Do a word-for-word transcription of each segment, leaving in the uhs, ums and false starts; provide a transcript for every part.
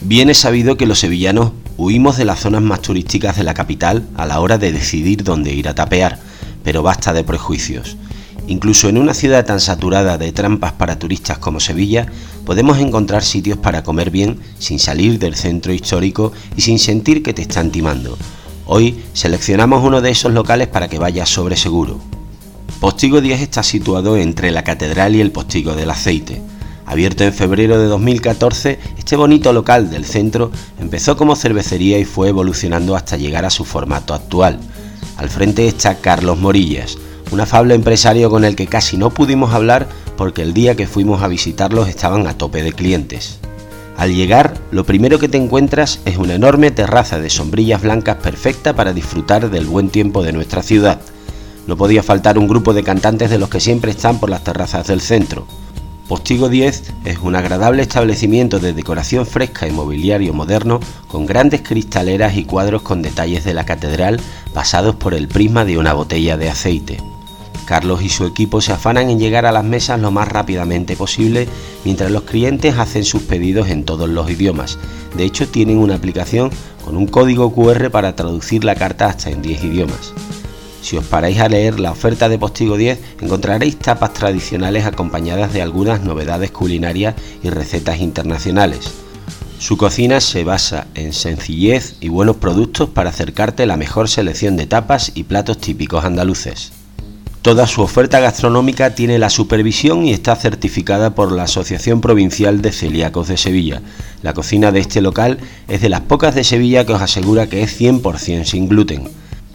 Bien es sabido que los sevillanos huimos de las zonas más turísticas de la capital a la hora de decidir dónde ir a tapear, pero basta de prejuicios. Incluso en una ciudad tan saturada de trampas para turistas como Sevilla, podemos encontrar sitios para comer bien sin salir del centro histórico y sin sentir que te están timando. Hoy seleccionamos uno de esos locales para que vayas sobre seguro. Postigo diez está situado entre la Catedral y el Postigo del Aceite. Abierto en febrero de dos mil catorce, este bonito local del centro empezó como cervecería y fue evolucionando hasta llegar a su formato actual. Al frente está Carlos Morillas, un afable empresario con el que casi no pudimos hablar porque el día que fuimos a visitarlos estaban a tope de clientes. Al llegar, lo primero que te encuentras es una enorme terraza de sombrillas blancas perfecta para disfrutar del buen tiempo de nuestra ciudad. No podía faltar un grupo de cantantes de los que siempre están por las terrazas del centro. Postigo diez es un agradable establecimiento de decoración fresca y mobiliario moderno con grandes cristaleras y cuadros con detalles de la catedral pasados por el prisma de una botella de aceite. Carlos y su equipo se afanan en llegar a las mesas lo más rápidamente posible mientras los clientes hacen sus pedidos en todos los idiomas. De hecho, tienen una aplicación con un código cu erre para traducir la carta hasta en diez idiomas. Si os paráis a leer la oferta de Postigo diez, encontraréis tapas tradicionales acompañadas de algunas novedades culinarias y recetas internacionales. Su cocina se basa en sencillez y buenos productos para acercarte la mejor selección de tapas y platos típicos andaluces. Toda su oferta gastronómica tiene la supervisión y está certificada por la Asociación Provincial de Celíacos de Sevilla. La cocina de este local es de las pocas de Sevilla que os asegura que es cien por ciento sin gluten.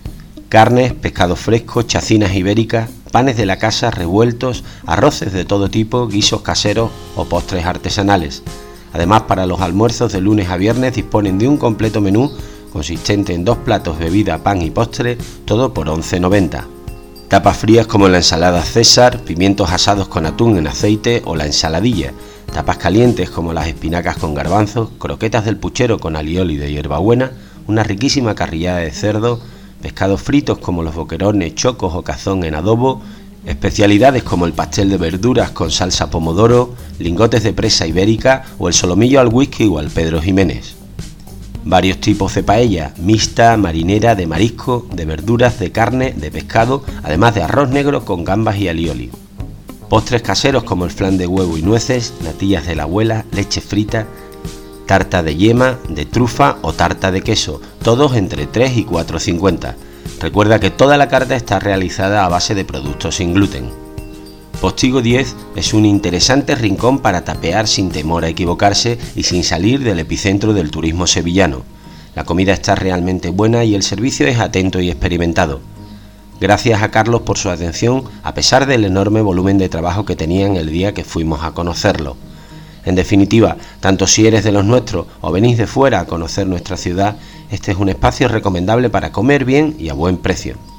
Carnes, pescados frescos, chacinas ibéricas, panes de la casa revueltos, arroces de todo tipo, guisos caseros o postres artesanales. Además, para los almuerzos de lunes a viernes disponen de un completo menú consistente en dos platos, bebida, pan y postre, todo por once noventa. Tapas frías como la ensalada César, pimientos asados con atún en aceite o la ensaladilla. Tapas calientes como las espinacas con garbanzos, croquetas del puchero con alioli de hierbabuena, una riquísima carrillada de cerdo, pescados fritos como los boquerones, chocos o cazón en adobo, especialidades como el pastel de verduras con salsa pomodoro, lingotes de presa ibérica o el solomillo al whisky o al Pedro Jiménez. Varios tipos de paella, mixta, marinera, de marisco, de verduras, de carne, de pescado, además de arroz negro con gambas y alioli. Postres caseros como el flan de huevo y nueces, natillas de la abuela, leche frita, tarta de yema, de trufa o tarta de queso, todos entre tres y cuatro cincuenta. Recuerda que toda la carta está realizada a base de productos sin gluten. Postigo diez es un interesante rincón para tapear sin temor a equivocarse y sin salir del epicentro del turismo sevillano. La comida está realmente buena y el servicio es atento y experimentado. Gracias a Carlos por su atención, a pesar del enorme volumen de trabajo que tenían el día que fuimos a conocerlo. En definitiva, tanto si eres de los nuestros o venís de fuera a conocer nuestra ciudad, este es un espacio recomendable para comer bien y a buen precio.